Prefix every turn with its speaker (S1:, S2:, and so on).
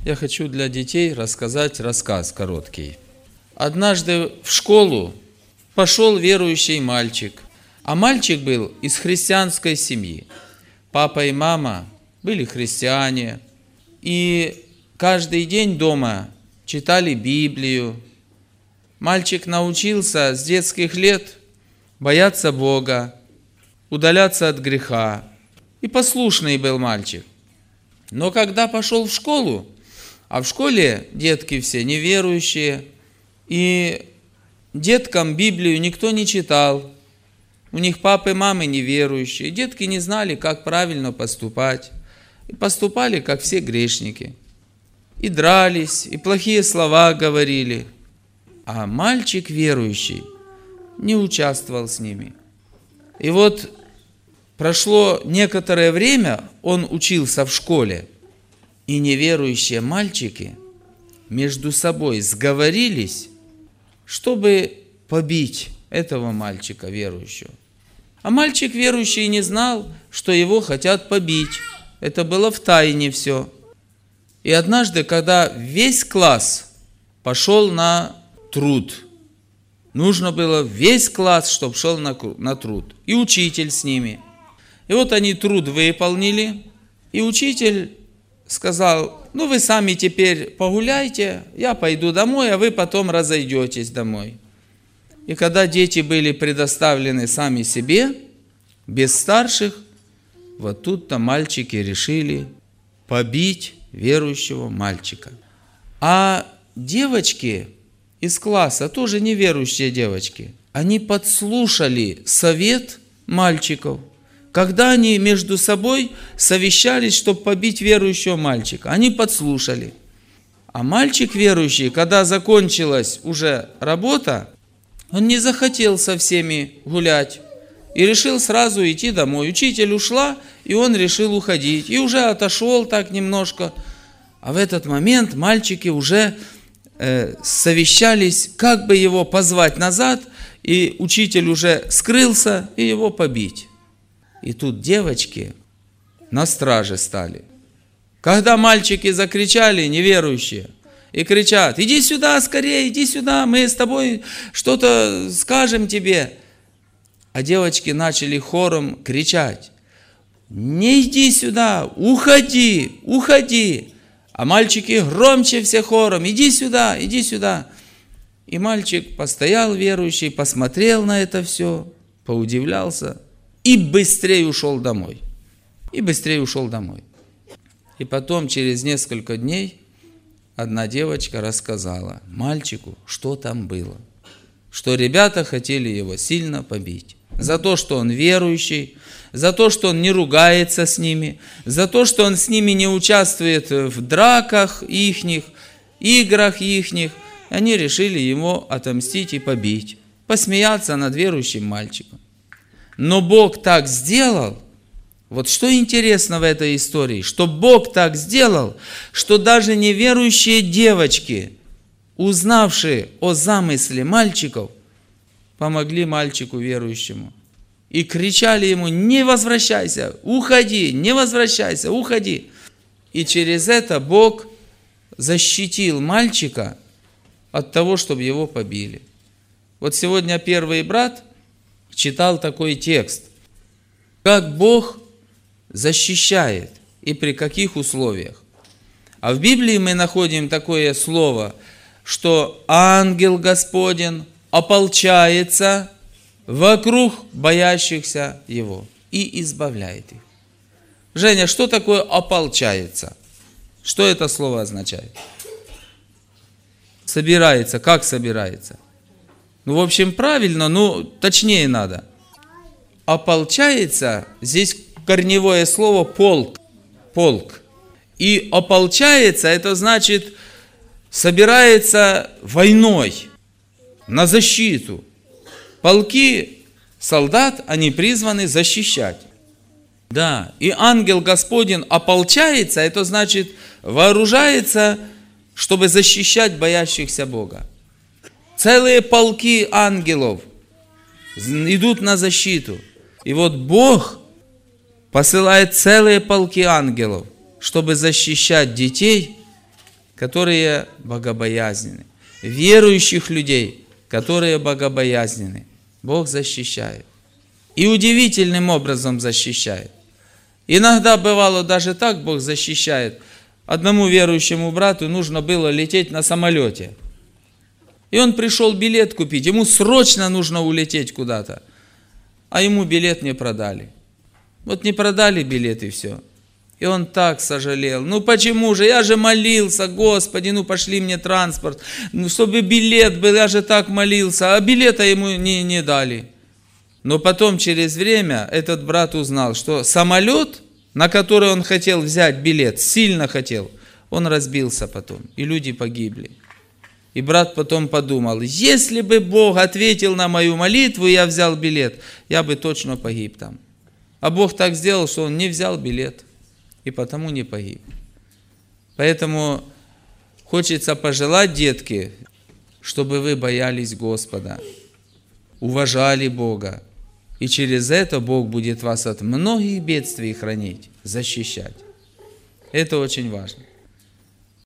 S1: Я хочу для детей рассказать рассказ короткий. Однажды в школу пошел верующий мальчик, а мальчик был из христианской семьи. Папа и мама были христиане, и каждый день дома читали Библию. Мальчик научился с детских лет бояться Бога, удаляться от греха. И послушный был мальчик. Но когда пошел в школу, а в школе детки все неверующие, и деткам Библию никто не читал, у них папы и мамы неверующие, детки не знали, как правильно поступать, и поступали, как все грешники. И дрались, и плохие слова говорили. А мальчик верующий не участвовал с ними. И вот прошло некоторое время, он учился в школе, и неверующие мальчики между собой сговорились, чтобы побить этого мальчика верующего. А мальчик верующий не знал, что его хотят побить. Это было в тайне все. И однажды, когда весь класс пошел на труд, нужно было весь класс, чтобы шел на труд, и учитель с ними. И вот они труд выполнили, и учитель сказал: ну вы сами теперь погуляйте, я пойду домой, а вы потом разойдетесь домой. И когда дети были предоставлены сами себе, без старших, вот тут-то мальчики решили побить верующего мальчика. А девочки из класса, тоже неверующие девочки, они подслушали совет мальчиков, когда они между собой совещались, чтобы побить верующего мальчика. Они подслушали. А мальчик верующий, когда закончилась уже работа, он не захотел со всеми гулять и решил сразу идти домой. Учитель ушла, и он решил уходить. И уже отошел так немножко. А в этот момент мальчики уже совещались, как бы его позвать назад, и учитель уже скрылся, и его побить. И тут девочки на страже стали. Когда мальчики закричали, неверующие, и кричат: иди сюда скорее, иди сюда, мы с тобой что-то скажем тебе. А девочки начали хором кричать: не иди сюда, уходи, уходи. А мальчики громче все хором: иди сюда, иди сюда. И мальчик постоял верующий, посмотрел на это все, поудивлялся и быстрее ушел домой. И быстрее ушел домой. И потом, через несколько дней, одна девочка рассказала мальчику, что там было. Что ребята хотели его сильно побить. За то, что он верующий, за то, что он не ругается с ними, за то, что он с ними не участвует в драках ихних, играх ихних. Они решили ему отомстить и побить, посмеяться над верующим мальчиком. Но Бог так сделал, вот что интересно в этой истории, что Бог так сделал, что даже неверующие девочки, узнавшие о замысле мальчиков, помогли мальчику верующему. И кричали ему: не возвращайся, уходи, не возвращайся, уходи. И через это Бог защитил мальчика от того, чтобы его побили. Вот сегодня первый брат читал такой текст. Как Бог защищает и при каких условиях. А в Библии мы находим такое слово, что ангел Господень ополчается вокруг боящихся Его и избавляет их. Женя, что такое ополчается? Что это слово означает? Собирается. Как собирается? Ну, в общем, правильно, но точнее надо. Ополчается, здесь корневое слово полк. Полк. И ополчается, это значит, собирается войной на защиту. Полки солдат, они призваны защищать. Да, и ангел Господень ополчается, это значит, вооружается, чтобы защищать боящихся Бога. Целые полки ангелов идут на защиту. И вот Бог посылает целые полки ангелов, чтобы защищать детей которые богобоязненны. Верующих людей, которые богобоязненны, Бог защищает. И удивительным образом защищает. Иногда бывало даже так, Бог защищает. Одному верующему брату нужно было лететь на самолете. И он пришел билет купить, ему срочно нужно улететь куда-то. А ему билет не продали. Вот не продали билет и все. И он так сожалел. Ну почему же? Я же молился, Господи, ну пошли мне транспорт. Ну, чтобы билет был, я же так молился. А билета ему не дали. Но потом через время этот брат узнал, что самолет, на который он хотел взять билет, сильно хотел, он разбился потом. И люди погибли. И брат потом подумал, если бы Бог ответил на мою молитву, и я взял билет, я бы точно погиб там. А Бог так сделал, что он не взял билет, и потому не погиб. Поэтому хочется пожелать, детки, чтобы вы боялись Господа, уважали Бога. И через это Бог будет вас от многих бедствий хранить, защищать. Это очень важно.